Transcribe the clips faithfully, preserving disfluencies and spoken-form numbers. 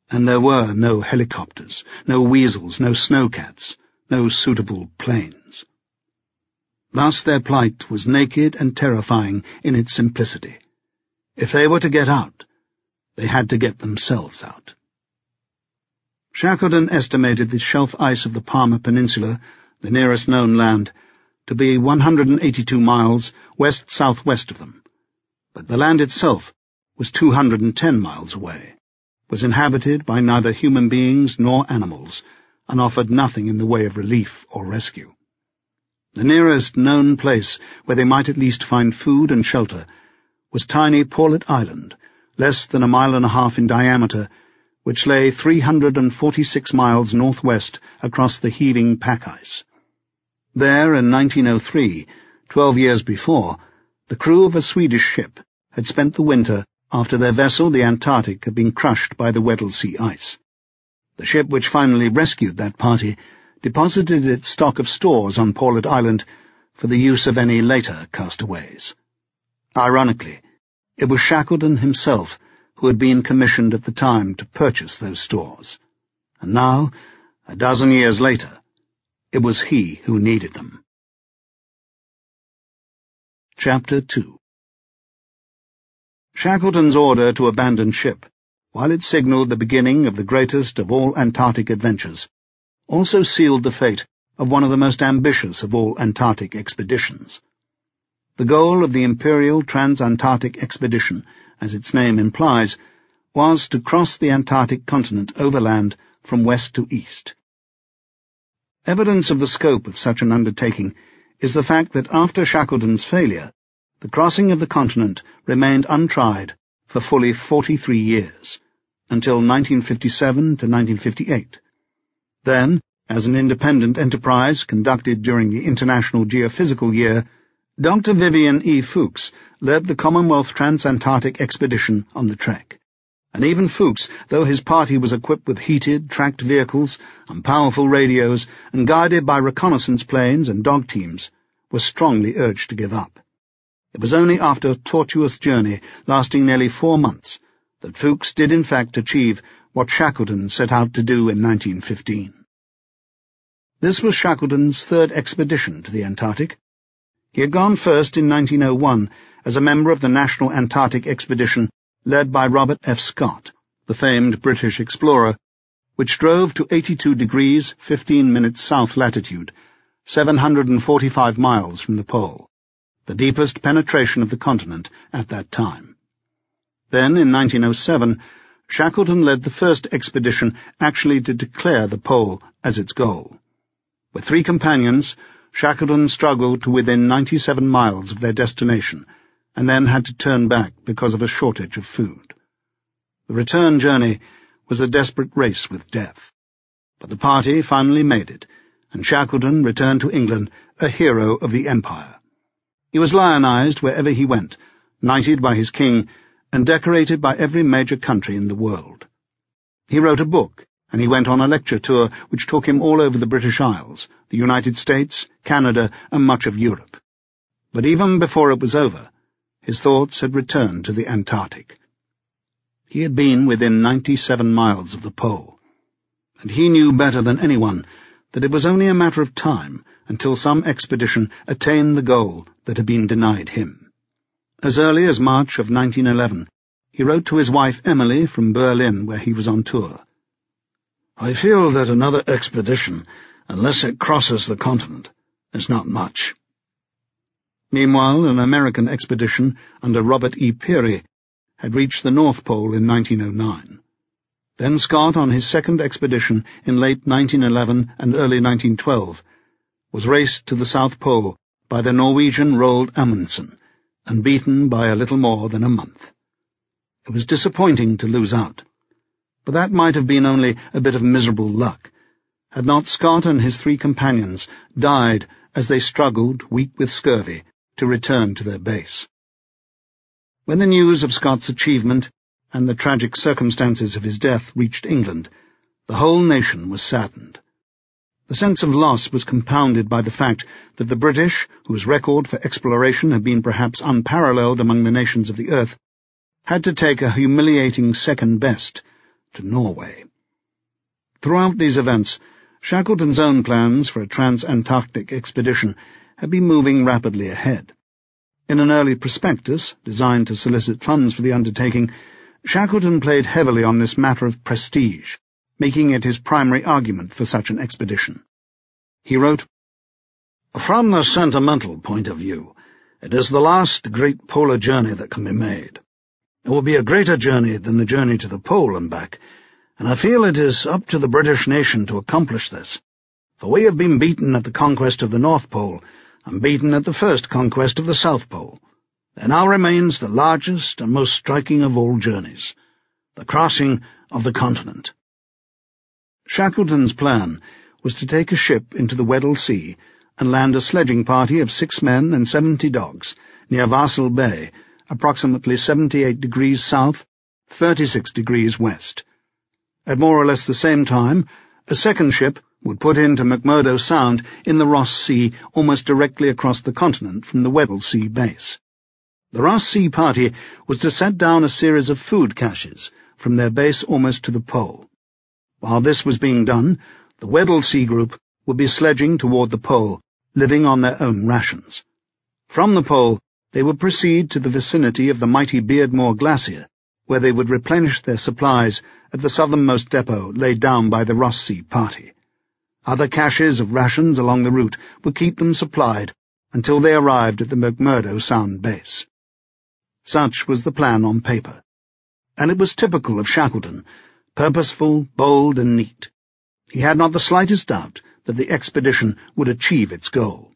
and there were no helicopters, no weasels, no snowcats, no suitable planes. Thus their plight was naked and terrifying in its simplicity. If they were to get out, they had to get themselves out. Shackleton estimated the shelf ice of the Palmer Peninsula, the nearest known land, to be one hundred eighty-two miles west-southwest of them, but the land itself was two hundred ten miles away, was inhabited by neither human beings nor animals, and offered nothing in the way of relief or rescue. The nearest known place where they might at least find food and shelter was tiny Paulet Island, less than a mile and a half in diameter, which lay three hundred forty-six miles northwest across the heaving pack ice. There, in nineteen oh three, twelve years before, the crew of a Swedish ship had spent the winter after their vessel, the Antarctic, had been crushed by the Weddell Sea ice. The ship which finally rescued that party deposited its stock of stores on Paulet Island for the use of any later castaways. Ironically, it was Shackleton himself who had been commissioned at the time to purchase those stores, and now, a dozen years later, it was he who needed them. Chapter two. Shackleton's order to abandon ship, while it signalled the beginning of the greatest of all Antarctic adventures, also sealed the fate of one of the most ambitious of all Antarctic expeditions. The goal of the Imperial Trans-Antarctic Expedition, as its name implies, was to cross the Antarctic continent overland from west to east. Evidence of the scope of such an undertaking is the fact that after Shackleton's failure, the crossing of the continent remained untried for fully forty-three years, until nineteen fifty-seven to nineteen fifty-eight. Then, as an independent enterprise conducted during the International Geophysical Year, Doctor Vivian E. Fuchs led the Commonwealth Trans-Antarctic Expedition on the trek, and even Fuchs, though his party was equipped with heated, tracked vehicles and powerful radios and guided by reconnaissance planes and dog teams, was strongly urged to give up. It was only after a tortuous journey lasting nearly four months that Fuchs did in fact achieve what Shackleton set out to do in nineteen fifteen. This was Shackleton's third expedition to the Antarctic. He had gone first in nineteen oh one as a member of the National Antarctic Expedition led by Robert F. Scott, the famed British explorer, which drove to eighty-two degrees fifteen minutes south latitude, seven hundred forty-five miles from the pole, the deepest penetration of the continent at that time. Then, in nineteen oh seven, Shackleton led the first expedition actually to declare the pole as its goal. With three companions, Shackleton struggled to within ninety-seven miles of their destination, and then had to turn back because of a shortage of food. The return journey was a desperate race with death. But the party finally made it, and Shackleton returned to England a hero of the Empire. He was lionized wherever he went, knighted by his king, and decorated by every major country in the world. He wrote a book, and he went on a lecture tour which took him all over the British Isles, the United States, Canada, and much of Europe. But even before it was over, his thoughts had returned to the Antarctic. He had been within ninety-seven miles of the pole, and he knew better than anyone that it was only a matter of time until some expedition attained the goal that had been denied him. As early as March of nineteen eleven, he wrote to his wife Emily from Berlin, where he was on tour. "I feel that another expedition, unless it crosses the continent, is not much." Meanwhile, an American expedition under Robert E. Peary had reached the North Pole in nineteen oh nine. Then Scott, on his second expedition in late nineteen eleven and early nineteen twelve, was raced to the South Pole by the Norwegian Roald Amundsen, and beaten by a little more than a month. It was disappointing to lose out, but that might have been only a bit of miserable luck, had not Scott and his three companions died as they struggled, weak with scurvy, to return to their base. When the news of Scott's achievement and the tragic circumstances of his death reached England, the whole nation was saddened. The sense of loss was compounded by the fact that the British, whose record for exploration had been perhaps unparalleled among the nations of the earth, had to take a humiliating second best to Norway. Throughout these events, Shackleton's own plans for a trans-Antarctic expedition had been moving rapidly ahead. In an early prospectus, designed to solicit funds for the undertaking, Shackleton played heavily on this matter of prestige, making it his primary argument for such an expedition. He wrote, "From the sentimental point of view, it is the last great polar journey that can be made. It will be a greater journey than the journey to the pole and back, and I feel it is up to the British nation to accomplish this, for we have been beaten at the conquest of the North Pole and beaten at the first conquest of the South Pole. There now remains the largest and most striking of all journeys, the crossing of the continent." Shackleton's plan was to take a ship into the Weddell Sea and land a sledging party of six men and seventy dogs near Vassal Bay, approximately seventy-eight degrees south, thirty-six degrees west. At more or less the same time, a second ship would put into McMurdo Sound in the Ross Sea almost directly across the continent from the Weddell Sea base. The Ross Sea party was to set down a series of food caches from their base almost to the pole. While this was being done, the Weddell Sea group would be sledging toward the pole, living on their own rations. From the pole, they would proceed to the vicinity of the mighty Beardmore Glacier, where they would replenish their supplies at the southernmost depot laid down by the Ross Sea party. Other caches of rations along the route would keep them supplied until they arrived at the McMurdo Sound base. Such was the plan on paper, and it was typical of Shackleton, purposeful, bold, and neat. He had not the slightest doubt that the expedition would achieve its goal.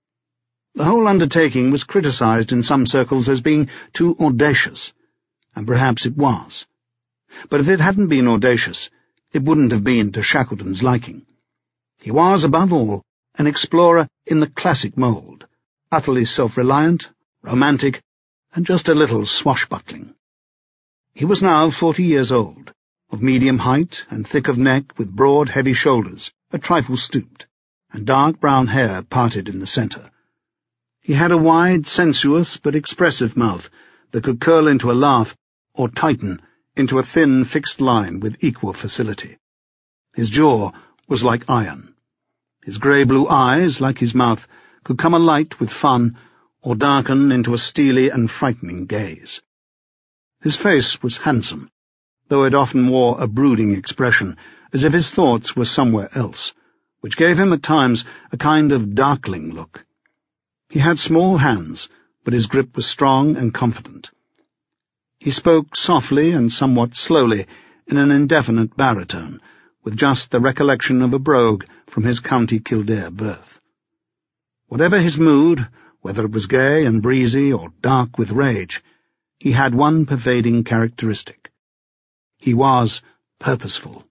The whole undertaking was criticized in some circles as being too audacious, and perhaps it was. But if it hadn't been audacious, it wouldn't have been to Shackleton's liking. He was, above all, an explorer in the classic mould, utterly self-reliant, romantic, and just a little swashbuckling. He was now forty years old, of medium height and thick of neck with broad, heavy shoulders, a trifle stooped, and dark brown hair parted in the centre. He had a wide, sensuous, but expressive mouth that could curl into a laugh or tighten into a thin, fixed line with equal facility. His jaw was like iron. His grey-blue eyes, like his mouth, could come alight with fun or darken into a steely and frightening gaze. His face was handsome, though it often wore a brooding expression, as if his thoughts were somewhere else, which gave him at times a kind of darkling look. He had small hands, but his grip was strong and confident. He spoke softly and somewhat slowly, in an indefinite baritone, with just the recollection of a brogue from his County Kildare birth. Whatever his mood, whether it was gay and breezy or dark with rage, he had one pervading characteristic. He was purposeful.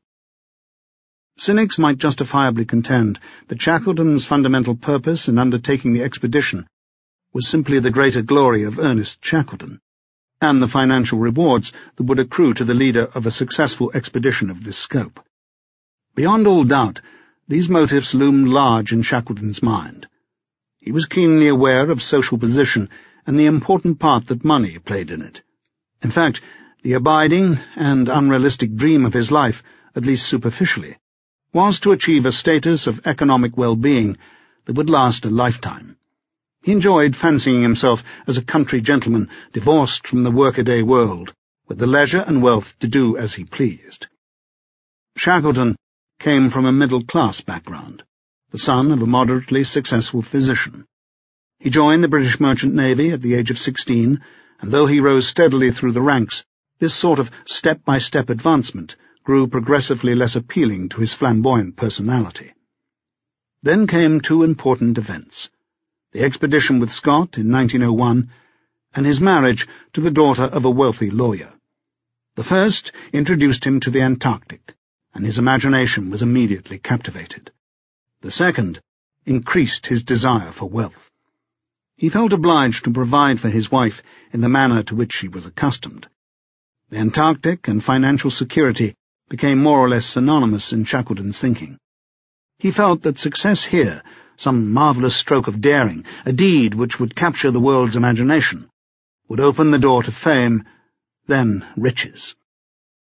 Cynics might justifiably contend that Shackleton's fundamental purpose in undertaking the expedition was simply the greater glory of Ernest Shackleton, and the financial rewards that would accrue to the leader of a successful expedition of this scope. Beyond all doubt, these motives loomed large in Shackleton's mind. He was keenly aware of social position and the important part that money played in it. In fact, the abiding and unrealistic dream of his life, at least superficially, was to achieve a status of economic well-being that would last a lifetime. He enjoyed fancying himself as a country gentleman divorced from the workaday world, with the leisure and wealth to do as he pleased. Shackleton came from a middle-class background, the son of a moderately successful physician. He joined the British Merchant Navy at the age of sixteen, and though he rose steadily through the ranks, this sort of step-by-step advancement grew progressively less appealing to his flamboyant personality. Then came two important events: the expedition with Scott in nineteen oh one, and his marriage to the daughter of a wealthy lawyer. The first introduced him to the Antarctic, and his imagination was immediately captivated. The second increased his desire for wealth. He felt obliged to provide for his wife in the manner to which she was accustomed. The Antarctic and financial security became more or less synonymous in Shackleton's thinking. He felt that success here, some marvellous stroke of daring, a deed which would capture the world's imagination, would open the door to fame, then riches.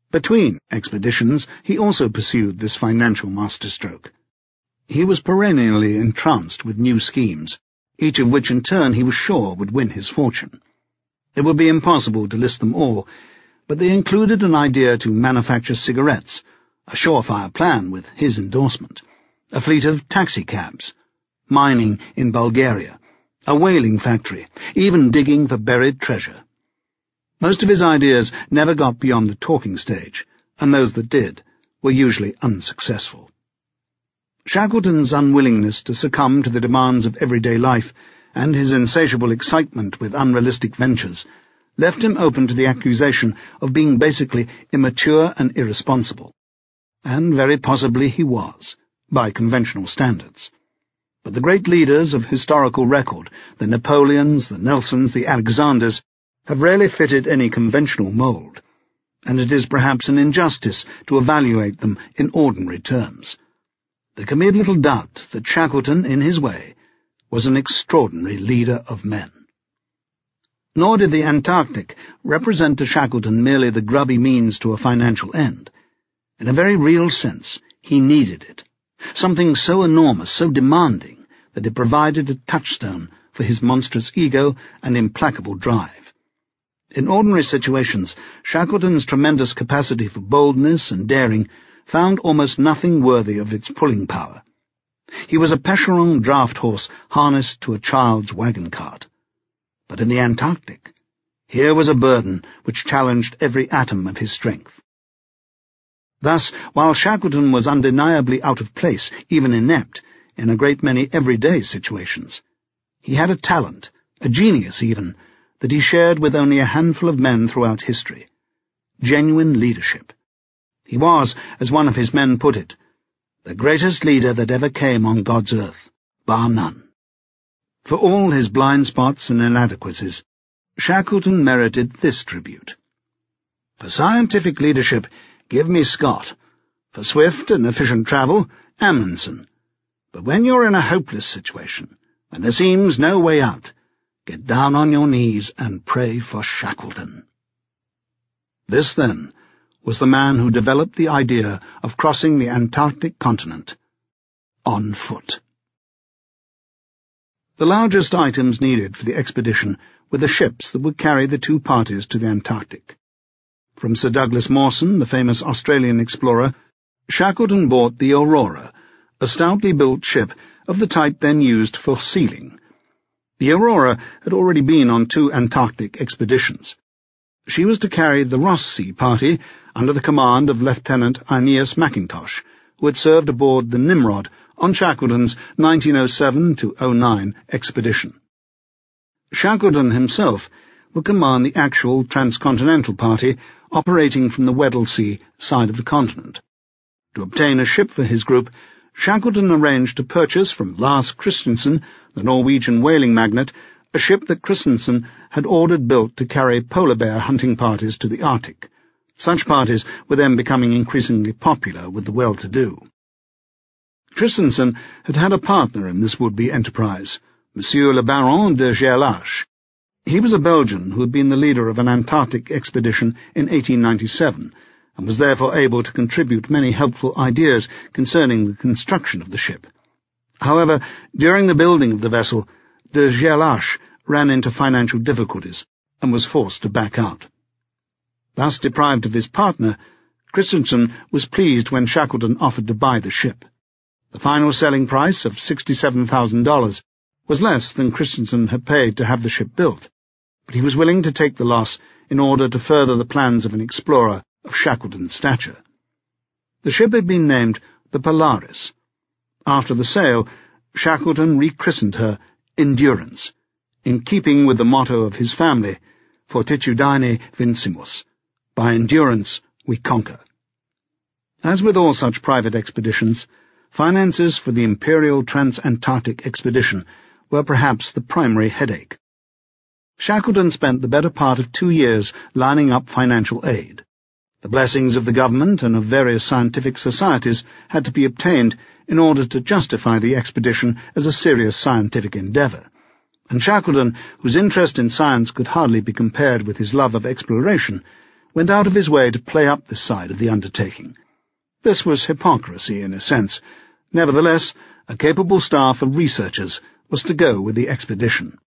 Between expeditions, he also pursued this financial masterstroke. He was perennially entranced with new schemes, each of which in turn he was sure would win his fortune. It would be impossible to list them all, but they included an idea to manufacture cigarettes, a surefire plan with his endorsement, a fleet of taxicabs, mining in Bulgaria, a whaling factory, even digging for buried treasure. Most of his ideas never got beyond the talking stage, and those that did were usually unsuccessful. Shackleton's unwillingness to succumb to the demands of everyday life and his insatiable excitement with unrealistic ventures left him open to the accusation of being basically immature and irresponsible. And very possibly he was, by conventional standards. But the great leaders of historical record, the Napoleons, the Nelsons, the Alexanders, have rarely fitted any conventional mould, and it is perhaps an injustice to evaluate them in ordinary terms. There can be little doubt that Shackleton, in his way, was an extraordinary leader of men. Nor did the Antarctic represent to Shackleton merely the grubby means to a financial end. In a very real sense, he needed it, something so enormous, so demanding, that it provided a touchstone for his monstrous ego and implacable drive. In ordinary situations, Shackleton's tremendous capacity for boldness and daring found almost nothing worthy of its pulling power. He was a Percheron draft horse harnessed to a child's wagon cart. But in the Antarctic, here was a burden which challenged every atom of his strength. Thus, while Shackleton was undeniably out of place, even inept, in a great many everyday situations, he had a talent, a genius even, that he shared with only a handful of men throughout history. Genuine leadership. He was, as one of his men put it, the greatest leader that ever came on God's earth, bar none. For all his blind spots and inadequacies, Shackleton merited this tribute. For scientific leadership, give me Scott. For swift and efficient travel, Amundsen. But when you're in a hopeless situation, when there seems no way out, get down on your knees and pray for Shackleton. This, then, was the man who developed the idea of crossing the Antarctic continent on foot. The largest items needed for the expedition were the ships that would carry the two parties to the Antarctic. From Sir Douglas Mawson, the famous Australian explorer, Shackleton bought the Aurora, a stoutly built ship of the type then used for sealing. The Aurora had already been on two Antarctic expeditions. She was to carry the Ross Sea party under the command of Lieutenant Aeneas Mackintosh, who had served aboard the Nimrod on Shackleton's nineteen oh seven to oh nine expedition. Shackleton himself would command the actual transcontinental party operating from the Weddell Sea side of the continent. To obtain a ship for his group, Shackleton arranged to purchase from Lars Christensen, the Norwegian whaling magnate, a ship that Christensen had ordered built to carry polar bear hunting parties to the Arctic. Such parties were then becoming increasingly popular with the well-to-do. Christensen had had a partner in this would-be enterprise, Monsieur le Baron de Gerlache. He was a Belgian who had been the leader of an Antarctic expedition in eighteen ninety-seven, and was therefore able to contribute many helpful ideas concerning the construction of the ship. However, during the building of the vessel, de Gerlache ran into financial difficulties and was forced to back out. Thus deprived of his partner, Christensen was pleased when Shackleton offered to buy the ship. The final selling price of sixty-seven thousand dollars was less than Christensen had paid to have the ship built, but he was willing to take the loss in order to further the plans of an explorer of Shackleton's stature. The ship had been named the Polaris. After the sale, Shackleton rechristened her Endurance, in keeping with the motto of his family, Fortitudine Vincimus, by endurance we conquer. As with all such private expeditions, finances for the Imperial Transantarctic Expedition were perhaps the primary headache. Shackleton spent the better part of two years lining up financial aid. The blessings of the government and of various scientific societies had to be obtained in order to justify the expedition as a serious scientific endeavour, and Shackleton, whose interest in science could hardly be compared with his love of exploration, went out of his way to play up this side of the undertaking. This was hypocrisy in a sense. Nevertheless, a capable staff of researchers was to go with the expedition.